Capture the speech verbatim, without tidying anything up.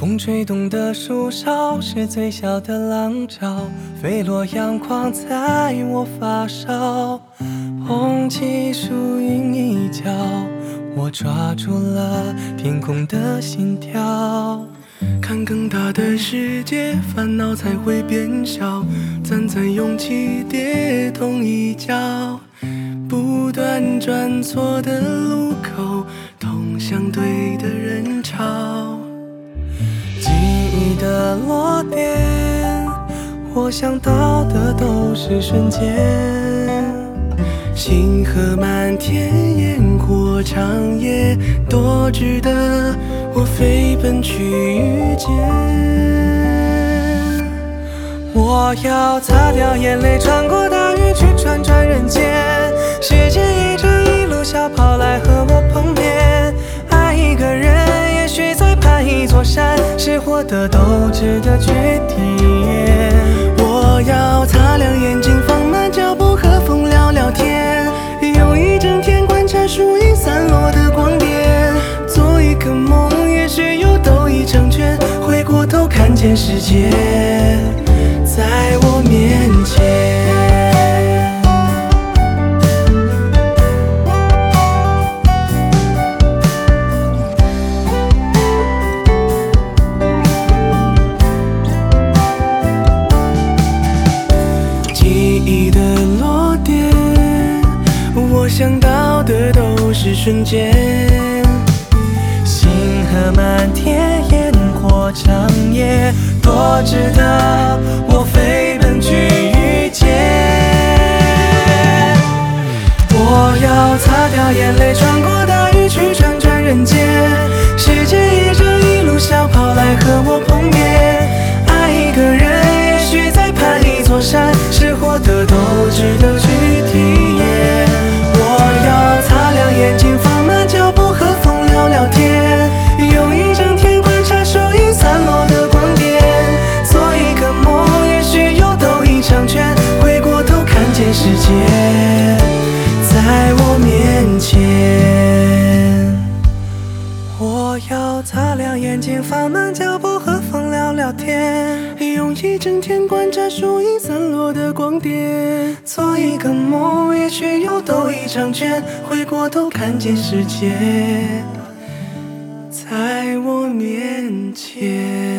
风吹动的树梢是最小的浪潮，飞落阳光在我发梢，捧起树荫一角，我抓住了天空的心跳。看更大的世界，烦恼才会变小，站在勇气跌同一脚，不断转错的路口，通向对的人潮。记忆的落点，我想到的都是瞬间，星河满天，烟火长夜，多值得我飞奔去遇见。我要擦掉眼泪，穿过大雨去转转人间，时间一直一路小跑来和我碰面。爱一个人，也许在攀一座山，是获得都值得去体验。我要擦亮眼睛，放慢脚步，和风聊聊天，用一整天观察树影散落的光点，做一个梦，也许又兜一场圈，回过头看见世界在我面前。记忆的落点，我想到的都是瞬间，星河满天，烟火长夜，多值得我飞奔去遇见。我要擦掉眼泪，穿过大雨去转转人间，时间一直一路小跑来和我碰面。爱一个人，也许在攀一座山，是获得都值得去体验。我要擦亮眼睛，放慢脚步，和风聊聊天，用一整天观察树影散落的光点，做一个梦，也许又兜一场圈，回过头看见世界在我面前。我要擦亮眼睛，放慢脚步，和风聊聊天，用一整天观察树影散落的光点，做一个梦，也许又兜一场圈，回过头看见世界在我面前。